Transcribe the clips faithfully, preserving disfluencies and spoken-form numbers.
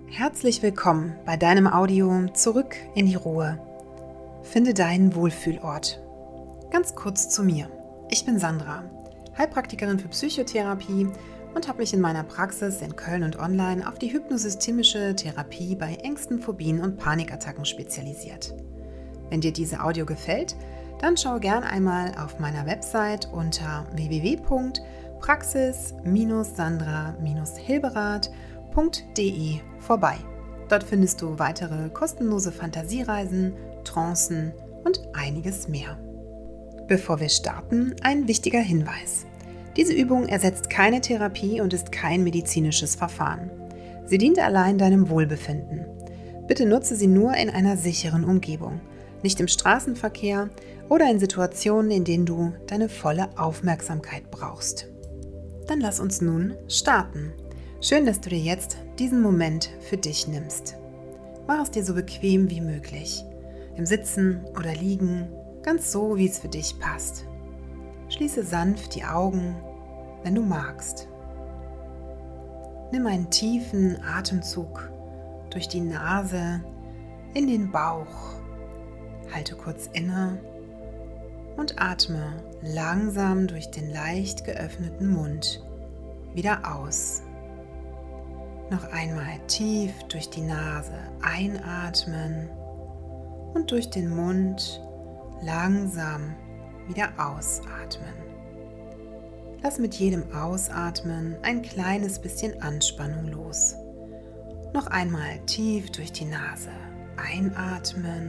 Herzlich willkommen bei deinem Audio Zurück in die Ruhe. Finde deinen Wohlfühlort. Ganz kurz zu mir. Ich bin Sandra, Heilpraktikerin für Psychotherapie und habe mich in meiner Praxis in Köln und online auf die hypnosystemische Therapie bei Ängsten, Phobien und Panikattacken spezialisiert. Wenn dir diese Audio gefällt, dann schau gern einmal auf meiner Website unter w w w punkt praxis sandra hilberath punkt d e vorbei. Dort findest du weitere kostenlose Fantasiereisen, Trancen und einiges mehr. Bevor wir starten, ein wichtiger Hinweis. Diese Übung ersetzt keine Therapie und ist kein medizinisches Verfahren. Sie dient allein deinem Wohlbefinden. Bitte nutze sie nur in einer sicheren Umgebung, nicht im Straßenverkehr oder in Situationen, in denen du deine volle Aufmerksamkeit brauchst. Dann lass uns nun starten. Schön, dass du dir jetzt diesen Moment für dich nimmst. Mach es dir so bequem wie möglich. Im Sitzen oder Liegen, ganz so, wie es für dich passt. Schließe sanft die Augen, wenn du magst. Nimm einen tiefen Atemzug durch die Nase in den Bauch. Halte kurz inne und atme langsam durch den leicht geöffneten Mund wieder aus. Noch einmal tief durch die Nase einatmen und durch den Mund langsam wieder ausatmen. Lass mit jedem Ausatmen ein kleines bisschen Anspannung los. Noch einmal tief durch die Nase einatmen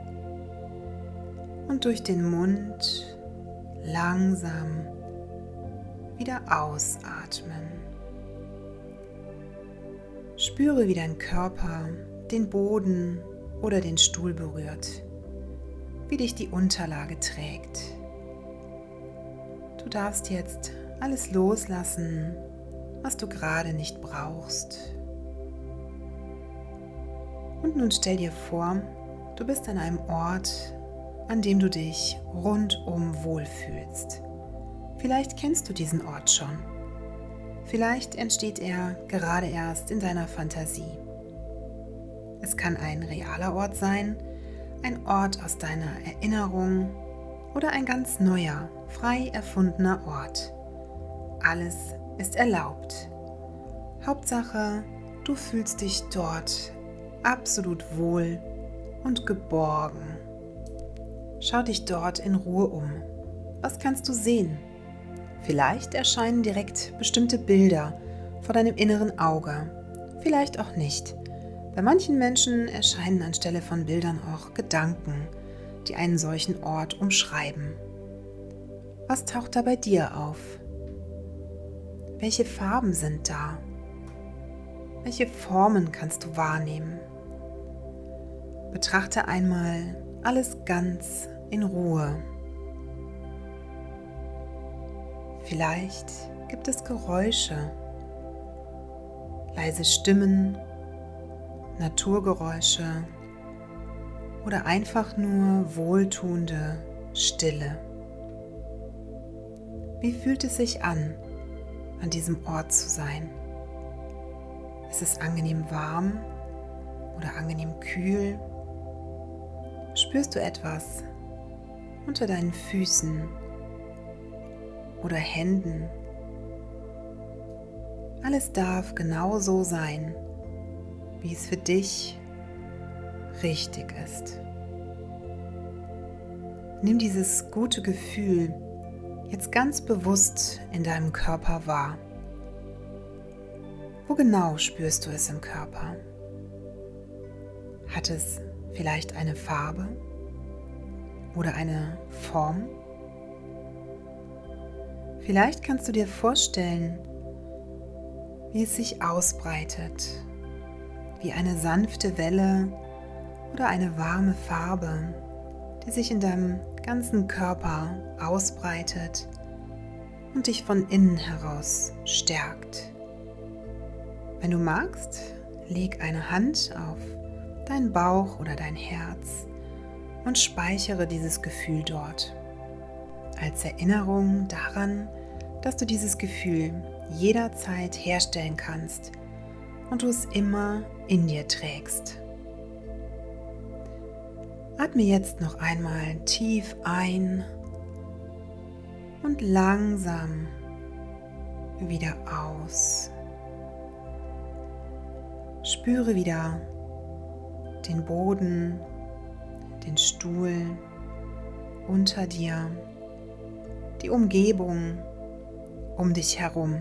und durch den Mund langsam wieder ausatmen. Spüre, wie dein Körper den Boden oder den Stuhl berührt, wie dich die Unterlage trägt. Du darfst jetzt alles loslassen, was du gerade nicht brauchst. Und nun stell dir vor, du bist an einem Ort, an dem du dich rundum wohlfühlst. Vielleicht kennst du diesen Ort schon. Vielleicht entsteht er gerade erst in deiner Fantasie. Es kann ein realer Ort sein, ein Ort aus deiner Erinnerung oder ein ganz neuer, frei erfundener Ort. Alles ist erlaubt. Hauptsache, du fühlst dich dort absolut wohl und geborgen. Schau dich dort in Ruhe um. Was kannst du sehen? Vielleicht erscheinen direkt bestimmte Bilder vor deinem inneren Auge, vielleicht auch nicht. Bei manchen Menschen erscheinen anstelle von Bildern auch Gedanken, die einen solchen Ort umschreiben. Was taucht da bei dir auf? Welche Farben sind da? Welche Formen kannst du wahrnehmen? Betrachte einmal alles ganz in Ruhe. Vielleicht gibt es Geräusche, leise Stimmen, Naturgeräusche oder einfach nur wohltuende Stille. Wie fühlt es sich an, an diesem Ort zu sein? Ist es angenehm warm oder angenehm kühl? Spürst du etwas unter deinen Füßen oder Händen? Alles darf genau so sein, wie es für dich richtig ist. Nimm dieses gute Gefühl jetzt ganz bewusst in deinem Körper wahr. Wo genau spürst du es im Körper? Hat es vielleicht eine Farbe oder eine Form? Vielleicht kannst du dir vorstellen, wie es sich ausbreitet, wie eine sanfte Welle oder eine warme Farbe, die sich in deinem ganzen Körper ausbreitet und dich von innen heraus stärkt. Wenn du magst, leg eine Hand auf deinen Bauch oder dein Herz und speichere dieses Gefühl dort. Als Erinnerung daran, dass du dieses Gefühl jederzeit herstellen kannst und du es immer in dir trägst. Atme jetzt noch einmal tief ein und langsam wieder aus. Spüre wieder den Boden, den Stuhl unter dir, die Umgebung um dich herum.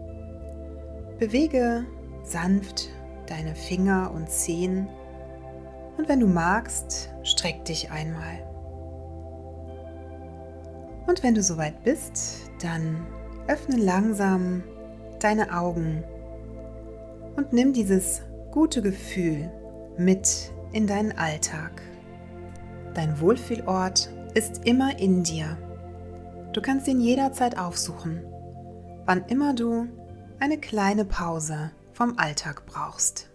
Bewege sanft deine Finger und Zehen und wenn du magst, streck dich einmal. Und wenn du soweit bist, dann öffne langsam deine Augen und nimm dieses gute Gefühl mit in deinen Alltag. Dein Wohlfühlort ist immer in dir. Du kannst ihn jederzeit aufsuchen, wann immer du eine kleine Pause vom Alltag brauchst.